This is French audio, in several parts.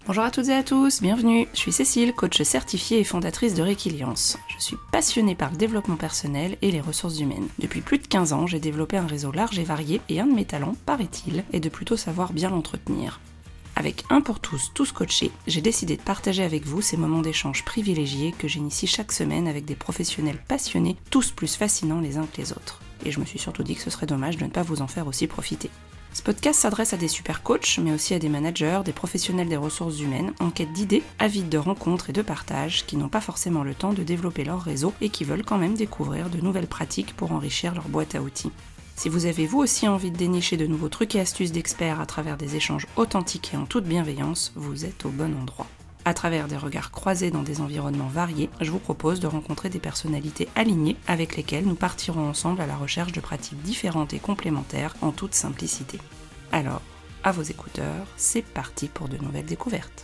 Bonjour à toutes et à tous, bienvenue. Je suis Cécile, coach certifiée et fondatrice de Réquiliance. Je suis passionnée par le développement personnel et les ressources humaines. Depuis plus de 15 ans, j'ai développé un réseau large et varié et un de mes talents, paraît-il, est de plutôt savoir bien l'entretenir. Avec Un pour tous, tous coachés, j'ai décidé de partager avec vous ces moments d'échange privilégiés que j'initie chaque semaine avec des professionnels passionnés, tous plus fascinants les uns que les autres. Et je me suis surtout dit que ce serait dommage de ne pas vous en faire aussi profiter. Ce podcast s'adresse à des super coachs, mais aussi à des managers, des professionnels des ressources humaines, en quête d'idées, avides de rencontres et de partage, qui n'ont pas forcément le temps de développer leur réseau et qui veulent quand même découvrir de nouvelles pratiques pour enrichir leur boîte à outils. Si vous avez vous aussi envie de dénicher de nouveaux trucs et astuces d'experts à travers des échanges authentiques et en toute bienveillance, vous êtes au bon endroit. À travers des regards croisés dans des environnements variés, je vous propose de rencontrer des personnalités alignées avec lesquelles nous partirons ensemble à la recherche de pratiques différentes et complémentaires en toute simplicité. Alors, à vos écouteurs, c'est parti pour de nouvelles découvertes.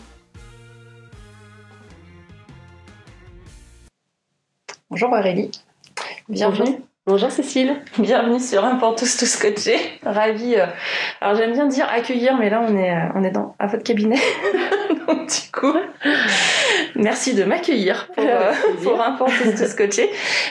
Bonjour Aurélie, bienvenue. Bonjour Cécile. Bienvenue sur Un pour tous, tous coachés. Ravie. Alors j'aime bien dire accueillir, mais là on est à votre cabinet. Donc du coup, merci de m'accueillir pour Un pour tous, tous coachés.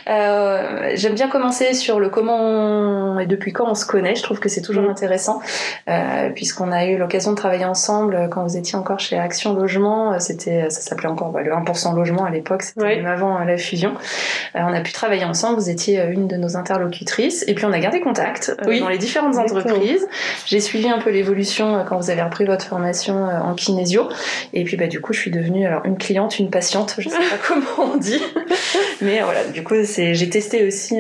J'aime bien commencer sur le comment et depuis quand on se connaît. Je trouve que c'est toujours intéressant, puisqu'on a eu l'occasion de travailler ensemble quand vous étiez encore chez Action Logement. Ça s'appelait encore le 1% logement à l'époque, c'était même avant la fusion. On a pu travailler ensemble. Vous étiez une de nos interlocutrices et puis on a gardé contact dans les différentes entreprises. J'ai suivi un peu l'évolution quand vous avez repris votre formation en kinésio et puis du coup je suis devenue une cliente, une patiente, je sais pas comment on dit, mais voilà, du coup j'ai testé aussi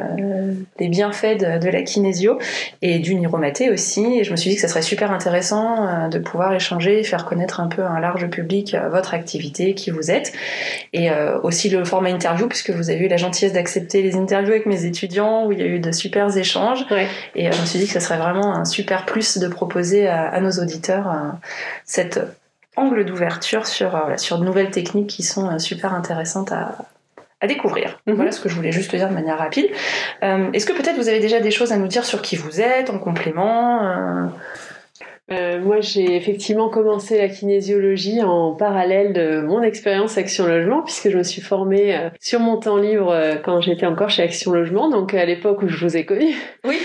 les bienfaits de la kinésio et du niromaté aussi, et je me suis dit que ça serait super intéressant de pouvoir échanger, faire connaître un peu à un large public votre activité, qui vous êtes, et aussi le format interview, puisque vous avez eu la gentillesse d'accepter les interviews avec mes étudiants où il y a eu de super échanges, et je me suis dit que ça serait vraiment un super plus de proposer à nos auditeurs cet angle d'ouverture sur de nouvelles techniques qui sont super intéressantes à découvrir. Voilà ce que je voulais juste dire de manière rapide. Est-ce que peut-être vous avez déjà des choses à nous dire sur qui vous êtes en complément Moi, j'ai effectivement commencé la kinésiologie en parallèle de mon expérience Action Logement, puisque je me suis formée sur mon temps libre quand j'étais encore chez Action Logement, donc à l'époque où je vous ai connue. Oui.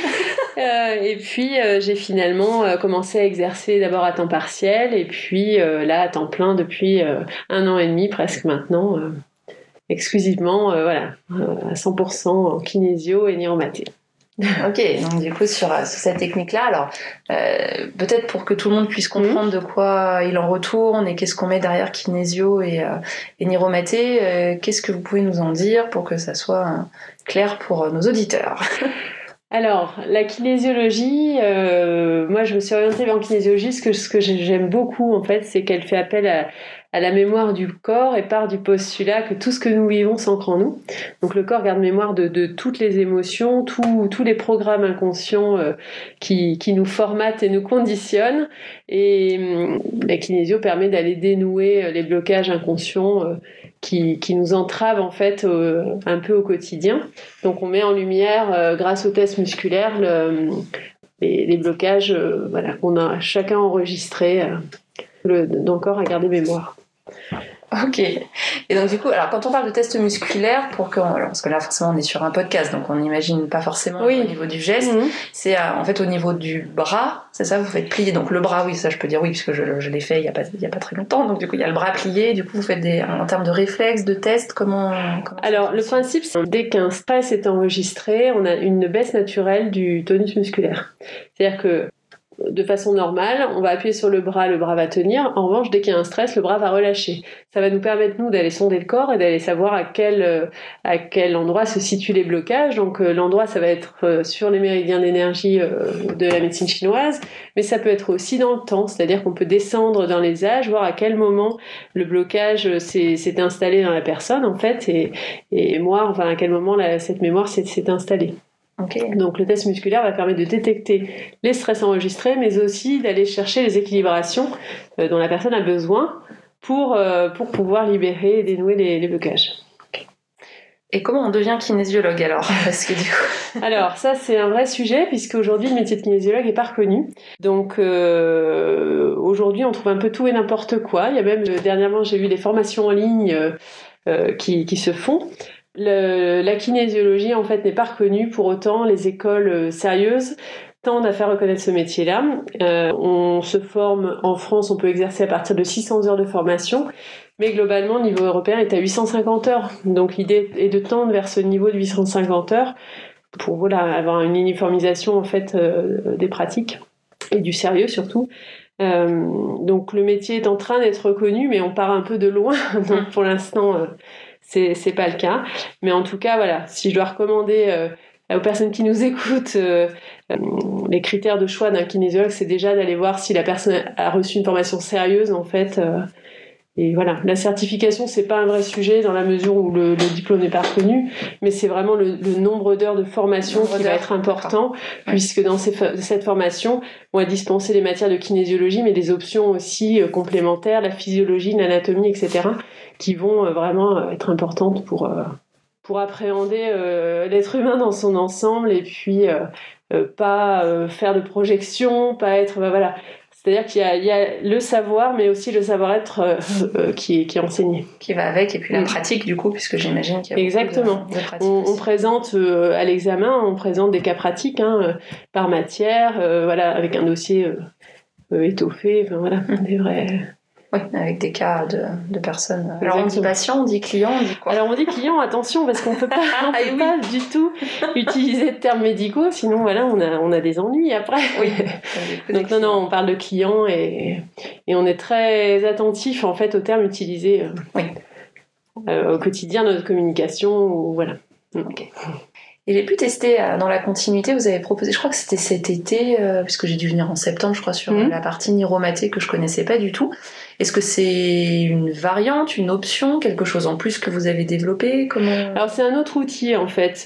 Et puis j'ai finalement commencé à exercer d'abord à temps partiel, et puis là à temps plein depuis 1 an et demi presque maintenant, exclusivement à 100% en kinésio et niromaté. Ok, donc du coup sur cette technique-là, alors peut-être pour que tout le monde puisse comprendre de quoi il en retourne et qu'est-ce qu'on met derrière kinésio et niromaté, qu'est-ce que vous pouvez nous en dire pour que ça soit clair pour nos auditeurs? Alors, la kinésiologie, moi je me suis orientée vers la kinésiologie, ce que j'aime beaucoup en fait, c'est qu'elle fait appel à la mémoire du corps et part du postulat que tout ce que nous vivons s'ancre en nous. Donc le corps garde mémoire de toutes les émotions, tous les programmes inconscients qui nous formatent et nous conditionnent. Et la kinésio permet d'aller dénouer les blocages inconscients qui nous entravent en fait un peu au quotidien. Donc on met en lumière grâce aux tests musculaires les blocages qu'on a chacun enregistrés dans le corps à garder mémoire. Ok. Et donc du coup, alors quand on parle de tests musculaires, parce que là forcément on est sur un podcast, donc on n'imagine pas forcément au niveau du geste, c'est en fait au niveau du bras, c'est ça, vous faites plier, donc le bras, oui, ça je peux dire oui, puisque je l'ai fait il y a pas très longtemps, donc du coup il y a le bras plié, du coup vous faites en termes de réflexes, de tests, comment Alors le principe, c'est dès qu'un stress est enregistré, on a une baisse naturelle du tonus musculaire. C'est-à-dire que de façon normale, on va appuyer sur le bras va tenir. En revanche, dès qu'il y a un stress, le bras va relâcher. Ça va nous permettre, nous, d'aller sonder le corps et d'aller savoir à quel endroit se situent les blocages. Donc, l'endroit, ça va être sur les méridiens d'énergie de la médecine chinoise, mais ça peut être aussi dans le temps. C'est-à-dire qu'on peut descendre dans les âges, voir à quel moment le blocage s'est installé dans la personne, en fait, et moi, à quel moment cette mémoire s'est installée. Okay. Donc le test musculaire va permettre de détecter les stress enregistrés, mais aussi d'aller chercher les équilibrations dont la personne a besoin pour pouvoir libérer et dénouer les blocages. Et comment on devient kinésiologue alors? Parce que du coup... Alors ça c'est un vrai sujet puisque aujourd'hui le métier de kinésiologue est pas reconnu. Donc aujourd'hui on trouve un peu tout et n'importe quoi. Il y a même dernièrement j'ai vu des formations en ligne qui se font. La kinésiologie en fait n'est pas reconnue, pour autant les écoles sérieuses tendent à faire reconnaître ce métier-là. On se forme en France, on peut exercer à partir de 600 heures de formation, mais globalement le niveau européen est à 850 heures. Donc l'idée est de tendre vers ce niveau de 850 heures pour avoir une uniformisation en fait des pratiques et du sérieux surtout. Donc le métier est en train d'être reconnu, mais on part un peu de loin. Donc pour l'instant c'est pas le cas, mais en tout cas voilà, si je dois recommander aux personnes qui nous écoutent les critères de choix d'un kinésiologue, c'est déjà d'aller voir si la personne a reçu une formation sérieuse en fait. Et voilà, la certification c'est pas un vrai sujet dans la mesure où le diplôme n'est pas reconnu, mais c'est vraiment le nombre d'heures de formation qui va être important, puisque dans cette formation on va dispenser les matières de kinésiologie, mais des options aussi complémentaires, la physiologie, l'anatomie, etc., qui vont vraiment être importantes pour appréhender l'être humain dans son ensemble, et puis pas faire de projection, pas être voilà. C'est-à-dire qu'il y a le savoir, mais aussi le savoir-être qui est enseigné. Qui va avec, et puis la pratique, du coup, puisque j'imagine qu'il y a exactement. beaucoup de pratique. On présente à l'examen, on présente des cas pratiques par matière, voilà, avec un dossier étoffé, enfin, voilà, des vrais... Oui, avec des cas de personnes. Alors on dit patient, on dit client, on dit quoi? Alors on dit client, attention, parce qu'on peut pas, pas du tout utiliser de termes médicaux, sinon voilà, on a des ennuis après. Oui. Donc non, on parle de client et on est très attentif en fait aux termes utilisés au quotidien de notre communication, ou voilà. Ok. Et j'ai pu tester dans la continuité, vous avez proposé, je crois que c'était cet été, puisque j'ai dû venir en septembre, je crois, sur la partie Niromaté que je connaissais pas du tout. Est-ce que c'est une variante, une option, quelque chose en plus que vous avez développé? Alors c'est un autre outil en fait.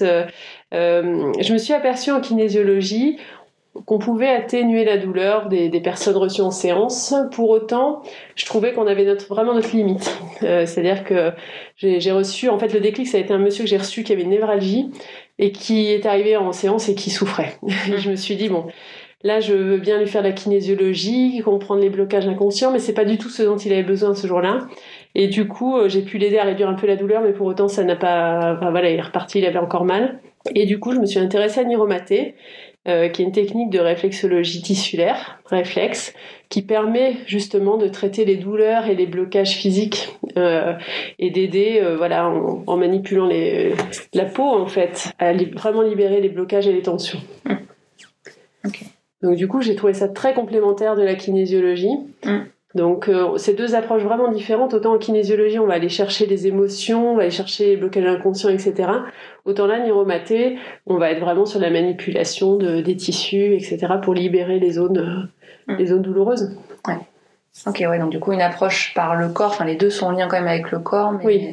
Je me suis aperçue en kinésiologie qu'on pouvait atténuer la douleur des personnes reçues en séance. Pour autant, je trouvais qu'on avait vraiment notre limite. C'est-à-dire que j'ai reçu, en fait le déclic, ça a été un monsieur que j'ai reçu qui avait une névralgie et qui est arrivé en séance et qui souffrait. Et je me suis dit, bon, là je veux bien lui faire de la kinésiologie, comprendre les blocages inconscients, mais c'est pas du tout ce dont il avait besoin ce jour-là. Et du coup, j'ai pu l'aider à réduire un peu la douleur, mais pour autant ça n'a pas... Enfin voilà, il est reparti, il avait encore mal. Et du coup, je me suis intéressée à Niromaté, qui est une technique de réflexologie tissulaire, réflexe, qui permet justement de traiter les douleurs et les blocages physiques et d'aider en manipulant la peau en fait à vraiment libérer les blocages et les tensions. Okay. Donc du coup j'ai trouvé ça très complémentaire de la kinésiologie. Donc c'est deux approches vraiment différentes. Autant en kinésiologie on va aller chercher les émotions, on va aller chercher les blocages inconscients, etc. Autant là, Niromaté, on va être vraiment sur la manipulation des tissus, etc. pour libérer les zones douloureuses. Ouais. Ok, ouais, donc du coup une approche par le corps, enfin les deux sont en lien quand même avec le corps, mais oui.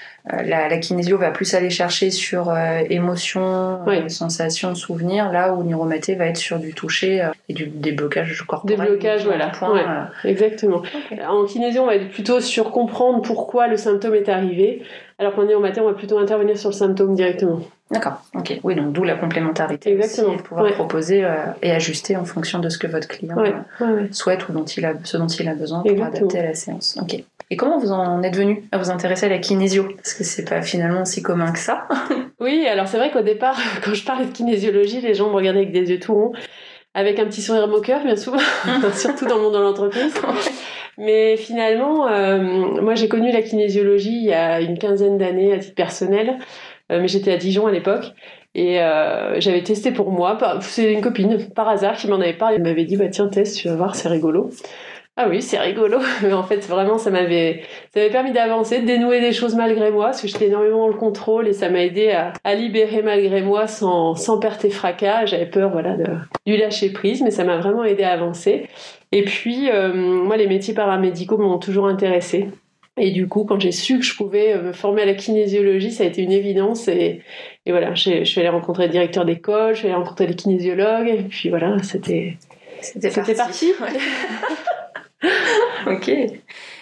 La kinésio va plus aller chercher sur émotions, sensations, souvenirs, là où Niromaté va être sur du toucher et des blocages corporels. Des blocages, voilà. Exactement. Okay. En kinésio, on va être plutôt sur comprendre pourquoi le symptôme est arrivé, alors qu'en Niromaté, on va plutôt intervenir sur le symptôme directement. D'accord, ok. Oui, donc d'où la complémentarité. Exactement. Aussi, pouvoir proposer et ajuster en fonction de ce que votre client souhaite ou ce dont il a besoin pour adapter à la séance. Ok. Et comment vous en êtes venu à vous intéresser à la kinésio? Parce que c'est pas finalement si commun que ça. Oui, alors c'est vrai qu'au départ, quand je parlais de kinésiologie, les gens me regardaient avec des yeux tout ronds, avec un petit sourire moqueur, bien souvent, surtout dans le monde de l'entreprise. Mais finalement, moi j'ai connu la kinésiologie il y a une quinzaine d'années à titre personnel, mais j'étais à Dijon à l'époque. Et j'avais testé pour moi, c'est une copine par hasard qui m'en avait parlé, elle m'avait dit bah tiens teste, tu vas voir, c'est rigolo. Ah oui, c'est rigolo, mais en fait vraiment ça m'avait permis d'avancer, de dénouer des choses malgré moi, parce que j'étais énormément dans le contrôle et ça m'a aidé à libérer malgré moi sans perte et fracas. J'avais peur du lâcher prise, mais ça m'a vraiment aidé à avancer. Et puis moi les métiers paramédicaux m'ont toujours intéressée. Et du coup, quand j'ai su que je pouvais me former à la kinésiologie, ça a été une évidence. Et voilà, je suis allée rencontrer le directeur d'école, je suis allée rencontrer les kinésiologues, et puis voilà, c'était parti. Ok.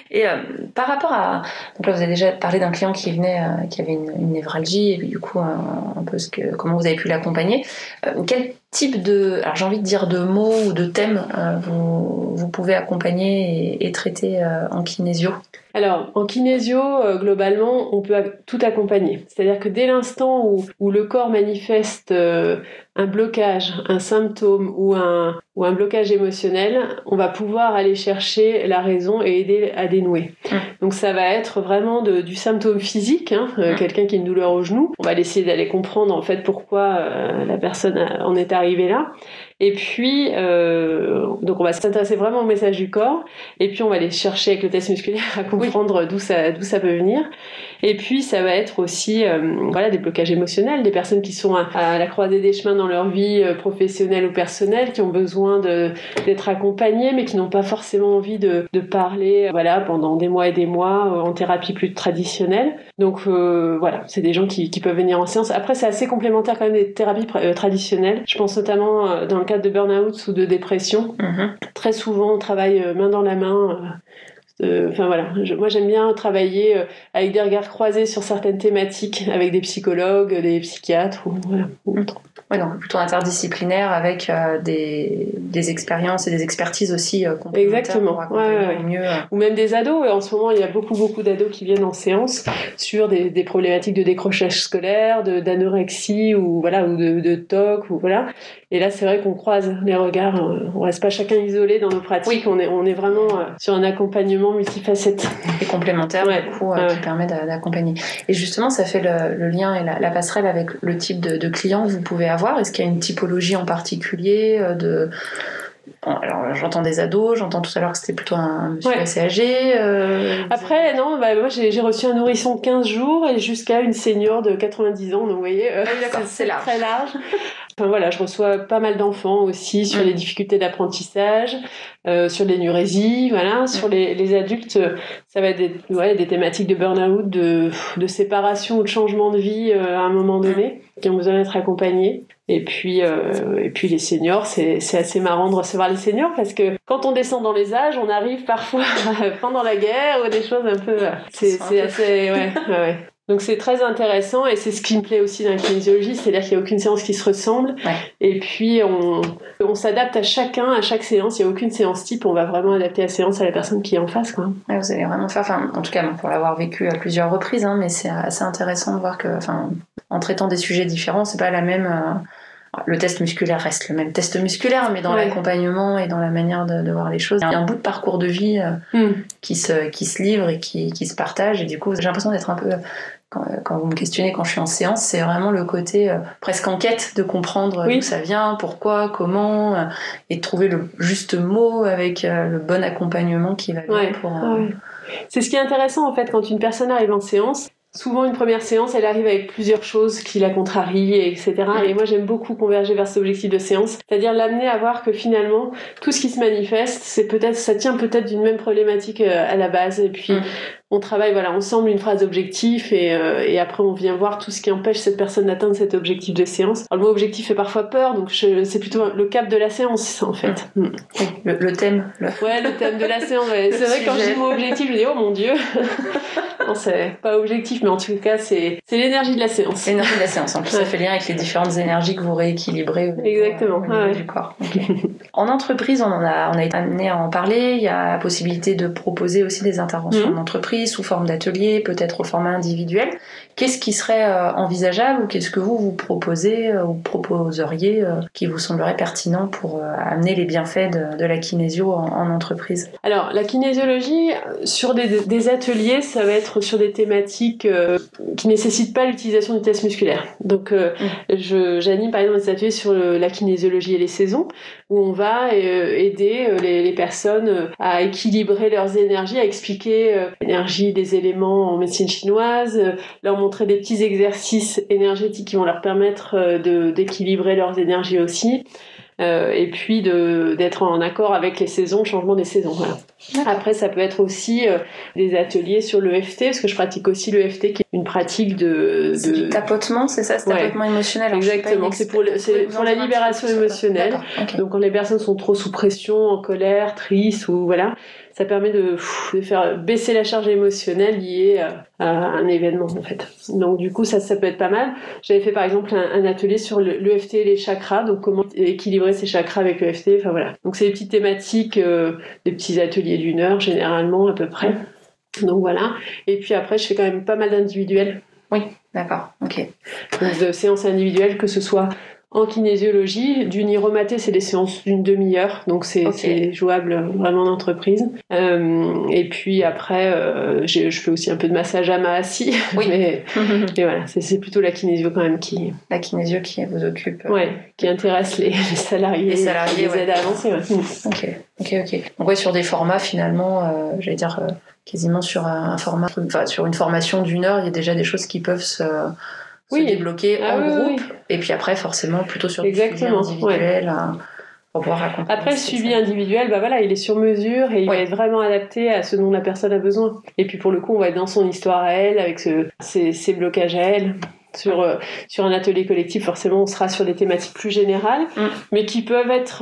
Et par rapport à... Donc là, vous avez déjà parlé d'un client qui venait, qui avait une névralgie, et puis du coup, un peu comment vous avez pu l'accompagner. Quel type de... Alors j'ai envie de dire de mots ou de thèmes vous pouvez accompagner et traiter en kinésio? Alors, en kinésio, globalement, on peut tout accompagner. C'est-à-dire que dès l'instant où le corps manifeste un blocage, un symptôme ou un blocage émotionnel, on va pouvoir aller chercher la raison et aider à dénouer. Donc ça va être vraiment du symptôme physique, quelqu'un qui a une douleur au genou. On va essayer d'aller comprendre en fait pourquoi la personne en est arrivée là. Et puis, donc on va s'intéresser vraiment au message du corps. Et puis on va aller chercher avec le test musculaire à comprendre d'où ça peut venir. Et puis ça va être aussi des blocages émotionnels, des personnes qui sont à la croisée des chemins dans leur vie professionnelle ou personnelle, qui ont besoin d'être accompagnées, mais qui n'ont pas forcément envie de parler pendant des mois et des mois en thérapie plus traditionnelle. Donc c'est des gens qui peuvent venir en séance. Après, c'est assez complémentaire quand même des thérapies traditionnelles. Je pense notamment dans le cadre de burn-out ou de dépression. Très souvent, on travaille main dans la main. Moi j'aime bien travailler avec des regards croisés sur certaines thématiques avec des psychologues, des psychiatres ou autres. Ouais, donc plutôt interdisciplinaire avec des expériences et des expertises aussi complémentaires. Exactement. Pour accompagner mieux. Ou même des ados. Et en ce moment, il y a beaucoup d'ados qui viennent en séance sur des problématiques de décrochage scolaire, d'anorexie ou de TOC ou voilà. Et là, c'est vrai qu'on croise les regards. On reste pas chacun isolé dans nos pratiques. Oui. On est vraiment sur un accompagnement multifacette et complémentaire qui permet d'accompagner. Et justement, ça fait le lien et la passerelle avec le type de client que vous pouvez avoir. Est-ce qu'il y a une typologie en particulier alors j'entends des ados, j'entends tout à l'heure que c'était plutôt un monsieur assez âgé. Après moi j'ai reçu un nourrisson de 15 jours et jusqu'à une senior de 90 ans, donc vous voyez c'est large. Très large. Je reçois pas mal d'enfants aussi sur les difficultés d'apprentissage, sur l'énurésie, sur les adultes, ça va être des thématiques de burn-out, de séparation ou de changement de vie à un moment donné, qui ont besoin d'être accompagnés. Et puis les seniors, c'est assez marrant de recevoir les seniors parce que quand on descend dans les âges, on arrive parfois pendant la guerre ou des choses un peu. C'est assez Donc c'est très intéressant et c'est ce qui me plaît aussi dans la kinésiologie, c'est-à-dire qu'il n'y a aucune séance qui se ressemble. Et puis on s'adapte à chaque séance, il n'y a aucune séance type, on va vraiment adapter la séance à la personne qui est en face, quoi. Ouais, vous allez vraiment faire, en tout cas pour l'avoir vécu à plusieurs reprises, mais c'est assez intéressant de voir que en traitant des sujets différents, c'est pas la même. Le test musculaire reste le même test musculaire, mais dans l'accompagnement et dans la manière de voir les choses, il y a un bout de parcours de vie qui se livre et qui se partage. Et du coup, j'ai l'impression d'être un peu, quand vous me questionnez quand je suis en séance, c'est vraiment le côté presque enquête de comprendre d'où ça vient, pourquoi, comment, et de trouver le juste mot avec le bon accompagnement qui va bien pour... C'est ce qui est intéressant en fait quand une personne arrive en séance. Souvent, une première séance, elle arrive avec plusieurs choses qui la contrarient, etc. Et moi, j'aime beaucoup converger vers cet objectif de séance, c'est-à-dire l'amener à voir que finalement, tout ce qui se manifeste, ça tient peut-être d'une même problématique à la base. Et puis, on travaille ensemble une phrase d'objectif et après, on vient voir tout ce qui empêche cette personne d'atteindre cet objectif de séance. Alors, le mot objectif fait parfois peur, donc c'est plutôt le cap de la séance, en fait. Le thème. Le thème de la séance. C'est vrai que quand je dis le mot objectif, je me dis, oh mon Dieu. Non, c'est pas objectif, mais en tout cas, c'est l'énergie de la séance. L'énergie de la séance. En plus, ça fait lien avec les différentes énergies que vous rééquilibrez au niveau du corps. Okay. En entreprise, on a été amené à en parler. Il y a la possibilité de proposer aussi des interventions en entreprise sous forme d'atelier, peut-être au format individuel. Qu'est-ce qui serait envisageable ou qu'est-ce que vous proposez ou proposeriez qui vous semblerait pertinent pour amener les bienfaits de la kinésio en entreprise? Alors, la kinésiologie, sur des ateliers, ça va être sur des thématiques qui nécessitent pas l'utilisation du test musculaire. Donc, j'anime par exemple des ateliers sur la kinésiologie et les saisons, où on va aider les personnes à équilibrer leurs énergies, à expliquer l'énergie des éléments en médecine chinoise, leur montrer des petits exercices énergétiques qui vont leur permettre d'équilibrer leurs énergies aussi. Et puis d'être en accord avec les saisons, le changement des saisons. Voilà. Après, ça peut être aussi des ateliers sur l'EFT, parce que je pratique aussi l'EFT, qui une pratique de du tapotement, c'est ça, c'est tapotement émotionnel. Alors, exactement, c'est pour la libération émotionnelle. Okay. Donc quand les personnes sont trop sous pression, en colère, tristes ou voilà, ça permet de faire baisser la charge émotionnelle liée à un événement en fait. Donc du coup ça peut être pas mal. J'avais fait par exemple un atelier sur l'EFT et les chakras, donc comment équilibrer ses chakras avec l'EFT, enfin voilà. Donc c'est des petites thématiques, des petits ateliers d'1 heure généralement à peu près. Donc voilà. Et puis après je fais quand même pas mal d'individuels. Oui, d'accord, ok. Donc de séances individuelles, que ce soit en kinésiologie, du niromaté, c'est des séances d'1 demi-heure, donc c'est jouable vraiment en entreprise. Et puis après, je fais aussi un peu de massage à assis, oui. mais voilà, c'est plutôt la kinésio quand même qui... La kinésio qui vous occupe. Qui intéresse les salariés, les aide à avancer. Ouais. Ok. Donc ouais, sur des formats finalement, j'allais dire... quasiment sur un format, enfin sur une formation d'1 heure, il y a déjà des choses qui peuvent se débloquer en groupe, et puis après forcément plutôt sur du suivi individuel pour pouvoir accompagner. Après le suivi individuel, il est sur mesure et il va être vraiment adapté à ce dont la personne a besoin. Et puis pour le coup, on va être dans son histoire à elle, avec ses blocages à elle. Sur un atelier collectif, forcément, on sera sur des thématiques plus générales, mais qui peuvent être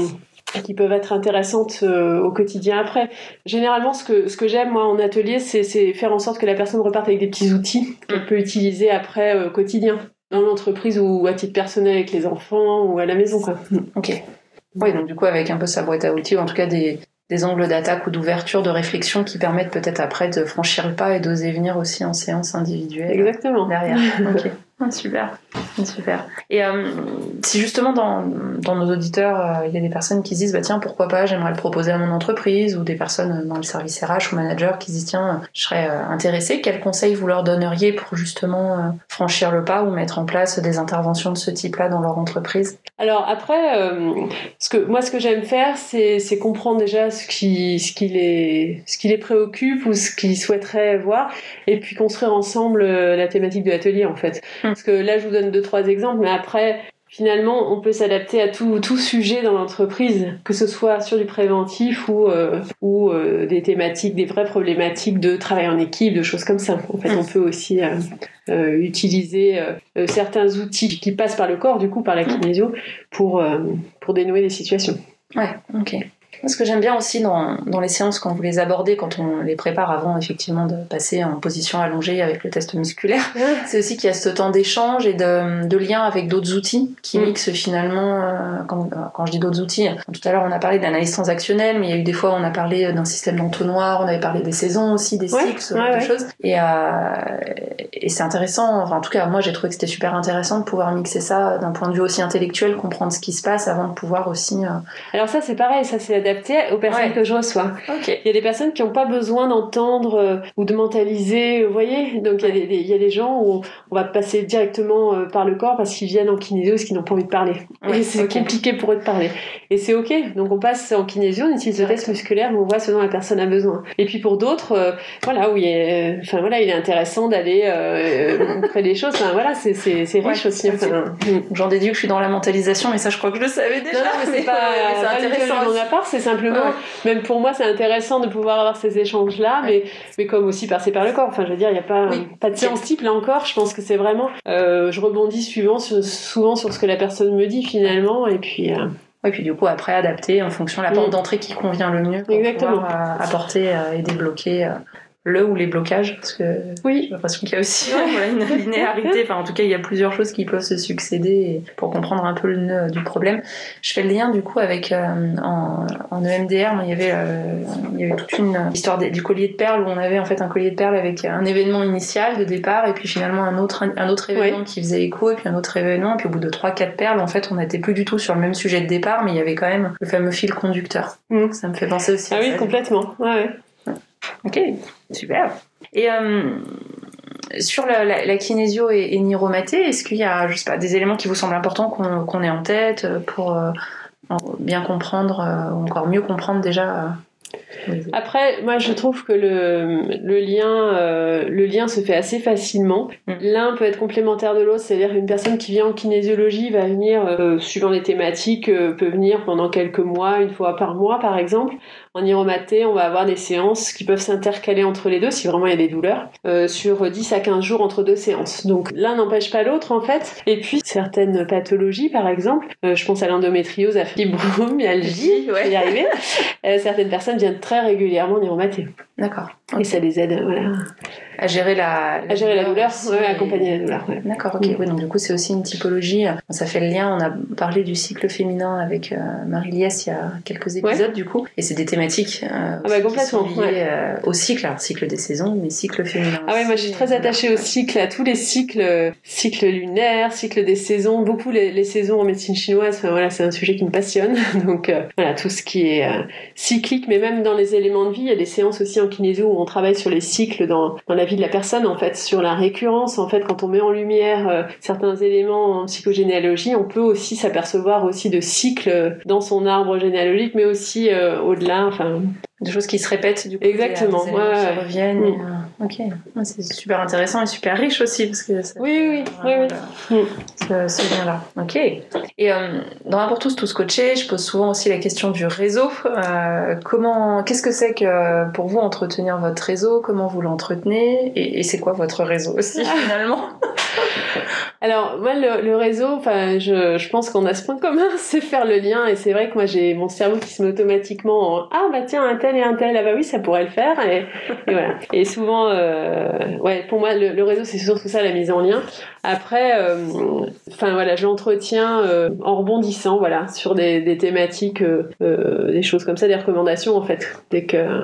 intéressantes au quotidien après. Généralement, ce que j'aime, moi, en atelier, c'est faire en sorte que la personne reparte avec des petits outils qu'elle peut utiliser après au quotidien, dans l'entreprise ou à titre personnel avec les enfants ou à la maison, quoi. Ok. Oui, donc du coup, avec un peu sa boîte à outils, ou en tout cas des angles d'attaque ou d'ouverture, de réflexion qui permettent peut-être après de franchir le pas et d'oser venir aussi en séance individuelle. Exactement. Derrière. Ok. Super. Et si justement dans nos auditeurs, il y a des personnes qui se disent tiens, pourquoi pas, j'aimerais le proposer à mon entreprise, ou des personnes dans le service RH ou manager qui se disent tiens, je serais intéressée, quels conseils vous leur donneriez pour justement franchir le pas ou mettre en place des interventions de ce type-là dans leur entreprise? Alors après, ce que j'aime faire, c'est comprendre déjà ce qui les préoccupe ou ce qu'ils souhaiteraient voir, et puis construire ensemble la thématique de l'atelier en fait. Parce que là, je vous donne 2-3 exemples, mais après, finalement, on peut s'adapter à tout sujet dans l'entreprise, que ce soit sur du préventif ou des thématiques, des vraies problématiques de travail en équipe, de choses comme ça. En fait, on peut aussi utiliser certains outils qui passent par le corps, du coup, par la kinésio, pour dénouer des situations. Ouais, ok. Ce que j'aime bien aussi dans les séances, quand vous les abordez, quand on les prépare avant effectivement de passer en position allongée avec le test musculaire, c'est aussi qu'il y a ce temps d'échange et de lien avec d'autres outils qui mixent finalement, quand je dis d'autres outils, tout à l'heure on a parlé d'analyse transactionnelle, mais il y a eu des fois on a parlé d'un système d'entonnoir, on avait parlé des saisons aussi, des cycles, ce genre de choses. Et c'est intéressant, enfin en tout cas moi j'ai trouvé que c'était super intéressant de pouvoir mixer ça d'un point de vue aussi intellectuel, comprendre ce qui se passe avant de pouvoir aussi... Alors ça c'est pareil, ça c'est adapté aux personnes que je reçois. Okay. Il y a des personnes qui n'ont pas besoin d'entendre ou de mentaliser, vous voyez. Donc il y a des gens où on va passer directement par le corps parce qu'ils viennent en kinésio parce qu'ils n'ont pas envie de parler. Et c'est compliqué pour eux de parler. Et c'est ok. Donc on passe en kinésio, on utilise le test musculaire, mais on voit ce dont la personne a besoin. Et puis pour d'autres, il est intéressant d'aller montrer des choses. Enfin voilà, c'est riche aussi. J'en déduis que je suis dans la mentalisation, mais ça je crois que je le savais déjà. Non, mais c'est pas intéressant de mon part, c'est simplement, même pour moi c'est intéressant de pouvoir avoir ces échanges là, mais comme aussi passer par le corps. Enfin je veux dire, il n'y a pas de séance type là encore. Je pense que c'est vraiment je rebondis souvent sur ce que la personne me dit finalement, et puis et puis du coup après adapter en fonction de la porte d'entrée qui convient le mieux pour pouvoir apporter et débloquer le ou les blocages, parce que j'ai l'impression qu'il y a aussi une linéarité, enfin en tout cas il y a plusieurs choses qui peuvent se succéder, et pour comprendre un peu le nœud du problème. Je fais le lien du coup avec en EMDR, il y avait toute une histoire du collier de perles, où on avait en fait un collier de perles avec un événement initial de départ, et puis finalement un autre événement qui faisait écho, et puis un autre événement, et puis au bout de 3-4 perles en fait on n'était plus du tout sur le même sujet de départ, mais il y avait quand même le fameux fil conducteur. Ça me fait penser aussi à ça. Ah oui, complètement. Ok, super. Et sur la kinésio et niromaté, est-ce qu'il y a, je sais pas, des éléments qui vous semblent importants qu'on ait en tête pour bien comprendre, encore mieux comprendre déjà Après, moi, je trouve que le lien se fait assez facilement. L'un peut être complémentaire de l'autre, c'est-à-dire une personne qui vient en kinésiologie va venir, suivant les thématiques, peut venir pendant quelques mois, une fois par mois, par exemple. En iromaté, on va avoir des séances qui peuvent s'intercaler entre les deux, si vraiment il y a des douleurs, sur 10 à 15 jours entre 2 séances. Donc l'un n'empêche pas l'autre, en fait. Et puis, certaines pathologies, par exemple, je pense à l'endométriose, à fibromyalgie, je vais y arriver, certaines personnes viennent très régulièrement en iromaté. D'accord. Okay. Et ça les aide, voilà. À gérer la douleur, aussi, ouais, accompagner la douleur. Ouais. D'accord, ok. Oui, donc du coup, c'est aussi une typologie. Ça fait le lien. On a parlé du cycle féminin avec Marie-Liesse il y a quelques épisodes, du coup. Et c'est des thématiques complètement, qui sont liées au cycle. Alors, cycle des saisons, mais cycle féminin. Ah oui, moi je suis très attachée au cycle, à tous les cycles, cycle lunaire, cycle des saisons, beaucoup les saisons en médecine chinoise. Enfin, voilà, c'est un sujet qui me passionne. Donc voilà, tout ce qui est cyclique, mais même dans les éléments de vie, il y a des séances aussi en kinésio où on travaille sur les cycles dans la vie de la personne, en fait, sur la récurrence. En fait, quand on met en lumière certains éléments en psychogénéalogie, on peut aussi s'apercevoir aussi de cycles dans son arbre généalogique, mais aussi au-delà, enfin... Des choses qui se rêpètent, du coup. Exactement. Des éléments qui reviennent. Ok. C'est super intéressant et super riche aussi, parce que ça oui. ce lien-là. Ok. Et dans Un pour tous coachés, je pose souvent aussi la question du réseau. Qu'est-ce que c'est que pour vous entretenir votre réseau? Comment vous l'entretenez? Et c'est quoi votre réseau aussi, finalement? Alors moi le réseau, enfin je pense qu'on a ce point commun, c'est faire le lien. Et c'est vrai que moi j'ai mon cerveau qui se met automatiquement en ah bah tiens un tel et un tel, ah bah oui ça pourrait le faire, et voilà. Et souvent pour moi le réseau c'est surtout ça, la mise en lien. Après enfin voilà, je l'entretiens en rebondissant, voilà, sur des thématiques, des choses comme ça, des recommandations en fait, dès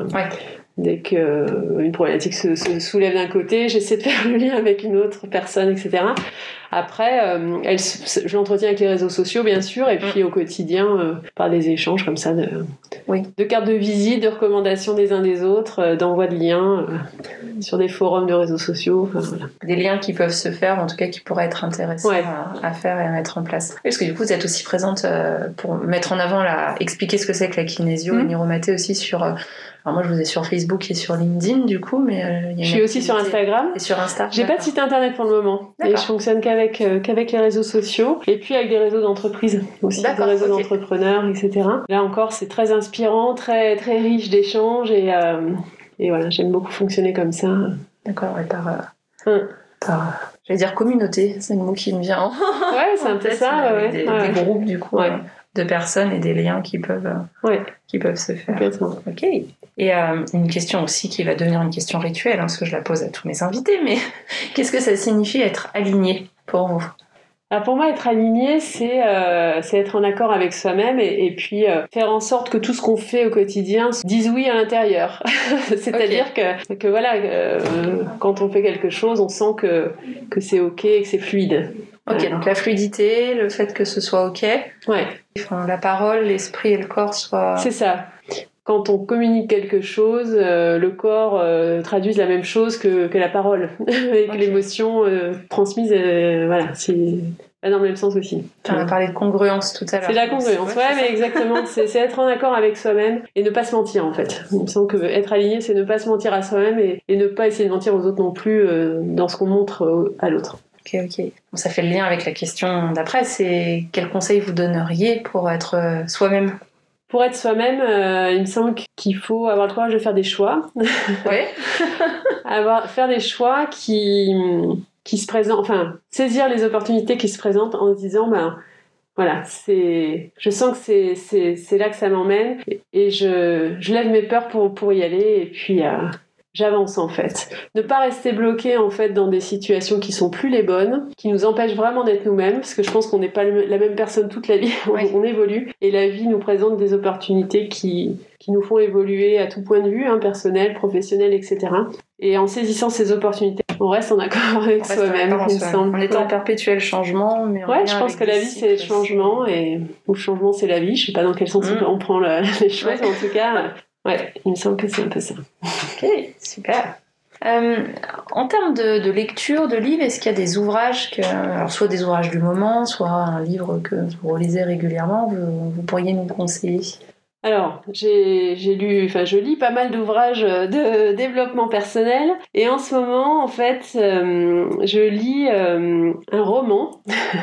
que une problématique se soulève d'un côté, j'essaie de faire le lien avec une autre personne, etc. Après, je l'entretiens avec les réseaux sociaux, bien sûr, et puis au quotidien, par des échanges comme ça de cartes de visite, de recommandations des uns des autres, d'envoi de liens sur des forums de réseaux sociaux. Enfin, voilà. Des liens qui peuvent se faire, en tout cas qui pourraient être intéressants à faire et à mettre en place. Parce que du coup, vous êtes aussi présente pour mettre en avant, expliquer ce que c'est que la kinésio, Niromaté aussi sur... Alors moi, je vous ai sur Facebook et sur LinkedIn, du coup, mais je suis aussi sur Instagram. Et sur Insta. J'ai pas de site internet pour le moment. Et je fonctionne qu'avec les réseaux sociaux. Et puis avec des réseaux d'entreprises aussi, des réseaux d'entrepreneurs, etc. Là encore, c'est très inspirant, très, très riche d'échanges. Et voilà, j'aime beaucoup fonctionner comme ça. D'accord, et j'allais dire communauté, c'est le mot qui me vient. Ouais, c'est un peu ça. Des groupes, du coup. De personnes et des liens qui peuvent se faire. Complètement. Ok. Et une question aussi qui va devenir une question rituelle, parce que je la pose à tous mes invités, mais qu'est-ce que ça signifie être aligné pour vous? Alors pour moi, être aligné, c'est être en accord avec soi-même et puis faire en sorte que tout ce qu'on fait au quotidien dise oui à l'intérieur. C'est-à-dire que voilà, quand on fait quelque chose, on sent que c'est ok et que c'est fluide. Ok, donc la fluidité, le fait que ce soit ok. Ouais. Enfin, la parole, l'esprit et le corps soient... C'est ça. Quand on communique quelque chose, le corps traduise la même chose que la parole. Et que l'émotion transmise, voilà, c'est dans le même sens aussi. On a parlé de congruence tout à l'heure. C'est la congruence, mais exactement. C'est être en accord avec soi-même et ne pas se mentir, en fait. Il me semble que être aligné, c'est ne pas se mentir à soi-même et ne pas essayer de mentir aux autres non plus dans ce qu'on montre à l'autre. Ok. Bon, ça fait le lien avec la question d'après, c'est quel conseil vous donneriez pour être soi-même? Pour être soi-même, il me semble qu'il faut avoir le courage de faire des choix. Ouais. Faire des choix qui se présentent, enfin, saisir les opportunités qui se présentent en se disant, voilà, je sens que c'est là que ça m'emmène et je lève mes peurs pour y aller et puis j'avance en fait. Ne pas rester bloqué en fait dans des situations qui sont plus les bonnes, qui nous empêchent vraiment d'être nous-mêmes, parce que je pense qu'on n'est pas la même personne toute la vie, on évolue, et la vie nous présente des opportunités qui nous font évoluer à tout point de vue, personnel, professionnel, etc. Et en saisissant ces opportunités, on reste en accord avec soi-même. On est en perpétuel changement, mais je pense que la vie c'est le changement, ou le changement c'est la vie. Je sais pas dans quel sens on prend les choses, mais en tout cas, il me semble que c'est un peu ça. Ok, super. En termes de lecture, de livres, est-ce qu'il y a des ouvrages alors soit des ouvrages du moment, soit un livre que vous relisez régulièrement, vous pourriez nous conseiller? Alors, je lis pas mal d'ouvrages de développement personnel et en ce moment, en fait, je lis un roman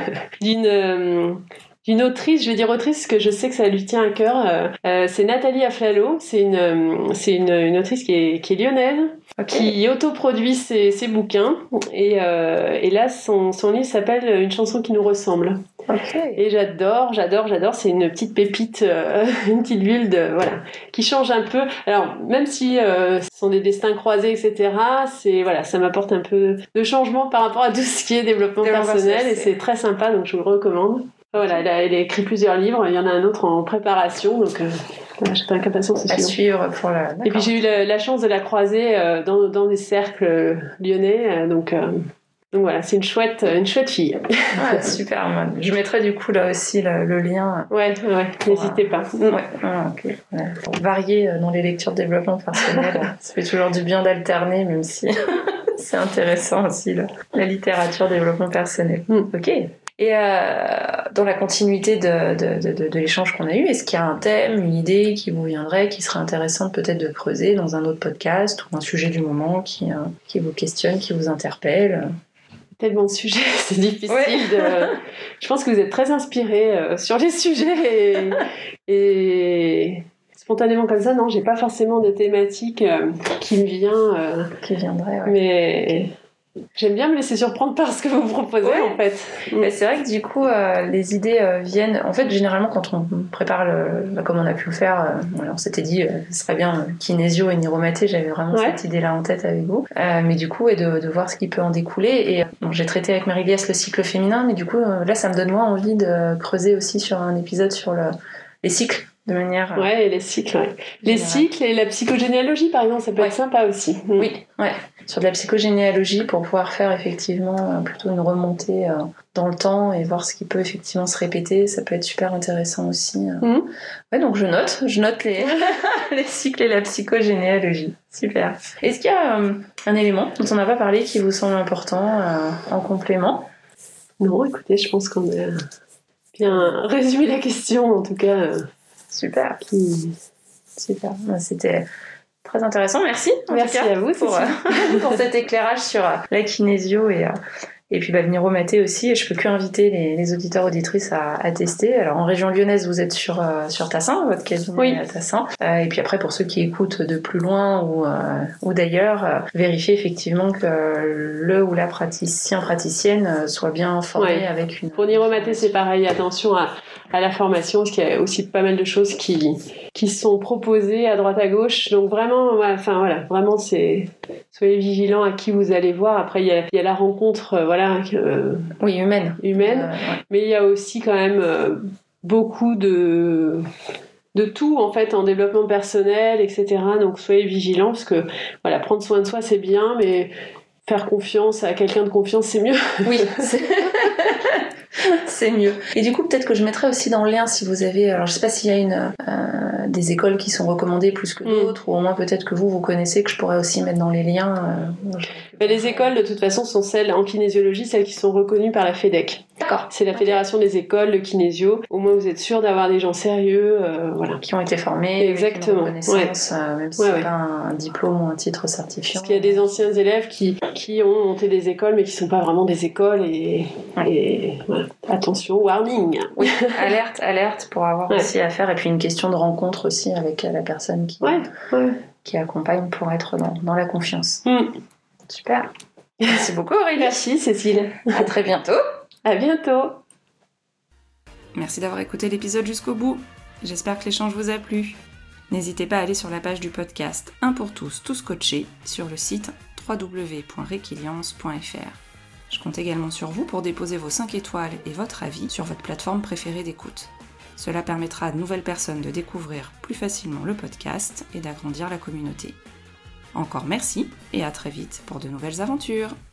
d'une autrice, je vais dire autrice parce que je sais que ça lui tient à cœur. C'est Nathalie Aflalo, c'est une autrice qui est lyonnaise, qui autoproduit ses bouquins et là son livre s'appelle Une chanson qui nous ressemble. Et j'adore, c'est une petite pépite, une petite bulle qui change un peu. Alors même si ce sont des destins croisés, etc., ça m'apporte un peu de changement par rapport à tout ce qui est développement personnel et c'est très sympa, donc je vous le recommande. Voilà, elle a écrit plusieurs livres, il y en a un autre en préparation, donc j'étais avec impatience à suivre pour la... Et puis j'ai eu la chance de la croiser dans des cercles lyonnais, donc voilà, c'est une chouette fille. Ouais, super. Je mettrai du coup là aussi le lien. Ouais, n'hésitez pas. Okay. Pour varier dans les lectures de développement personnel, ça fait toujours du bien d'alterner, même si c'est intéressant aussi la littérature développement personnel. Ok. Et dans la continuité de l'échange qu'on a eu, est-ce qu'il y a un thème, une idée qui vous viendrait, qui serait intéressante peut-être de creuser dans un autre podcast ou un sujet du moment qui vous questionne, qui vous interpelle? Tellement de sujets, c'est difficile. Je pense que vous êtes très inspirés sur les sujets et spontanément comme ça, non, j'ai pas forcément de thématique qui me vient. Qui viendrait, ouais. Mais j'aime bien me laisser surprendre par ce que vous me proposez, en fait. Mais c'est vrai que du coup, les idées viennent... En fait, généralement, quand on prépare, comme on a pu le faire, on s'était dit, ce serait bien kinésio et niromaté, j'avais vraiment cette idée-là en tête avec vous. Mais du coup, et de voir ce qui peut en découler. Et j'ai traité avec Marie-Liesse le cycle féminin, mais du coup, là, ça me donne moins envie de creuser aussi sur un épisode sur les cycles. De manière... et les cycles, Les cycles et la psychogénéalogie, par exemple, ça peut être sympa aussi. Oui, sur de la psychogénéalogie pour pouvoir faire effectivement plutôt une remontée dans le temps et voir ce qui peut effectivement se répéter, ça peut être super intéressant aussi. Donc je note les cycles et la psychogénéalogie. Super. Est-ce qu'il y a un élément dont on n'a pas parlé qui vous semble important en complément? Non, écoutez, je pense qu'on a bien résumé la question, en tout cas... Super. Super. C'était très intéressant. Merci. Merci à vous pour cet éclairage sur la kinésio et puis niromaté aussi. Et je peux que inviter les auditeurs auditrices à tester. Alors en région lyonnaise, vous êtes sur Tassin, votre cabinet à Tassin. Et puis après, pour ceux qui écoutent de plus loin ou d'ailleurs, vérifiez effectivement que le ou la praticienne soit bien formé avec une... Pour niromaté, c'est pareil. Attention à la formation, parce qu'il y a aussi pas mal de choses qui sont proposées à droite à gauche. Donc vraiment, vraiment, soyez vigilants à qui vous allez voir. Après, il y a la rencontre, humaine. Mais il y a aussi quand même beaucoup de tout en fait en développement personnel, etc. Donc soyez vigilants parce que prendre soin de soi c'est bien, mais faire confiance à quelqu'un de confiance c'est mieux. Oui. C'est mieux. Et du coup, peut-être que je mettrai aussi dans le lien si vous avez... Alors, je sais pas s'il y a des écoles qui sont recommandées plus que d'autres, ou au moins peut-être que vous connaissez, que je pourrais aussi mettre dans les liens. Les écoles, de toute façon, sont celles en kinésiologie, celles qui sont reconnues par la FEDEC. D'accord. C'est la fédération des écoles de kinésio. Au moins, vous êtes sûr d'avoir des gens sérieux, qui ont été formés. Exactement. Avec une reconnaissance, même si c'est pas un diplôme ou un titre certifiant. Parce qu'il y a des anciens élèves qui ont monté des écoles, mais qui sont pas vraiment des écoles et voilà. Attention, warning. Oui, alerte pour avoir aussi à faire. Et puis une question de rencontre aussi avec la personne qui accompagne pour être dans la confiance. Super. Merci beaucoup Aurélie. Merci Cécile. À très bientôt. À bientôt. Merci d'avoir écouté l'épisode jusqu'au bout. J'espère que l'échange vous a plu. N'hésitez pas à aller sur la page du podcast Un pour tous, tous coachés sur le site www.requiliance.fr. Je compte également sur vous pour déposer vos 5 étoiles et votre avis sur votre plateforme préférée d'écoute. Cela permettra à de nouvelles personnes de découvrir plus facilement le podcast et d'agrandir la communauté. Encore merci et à très vite pour de nouvelles aventures.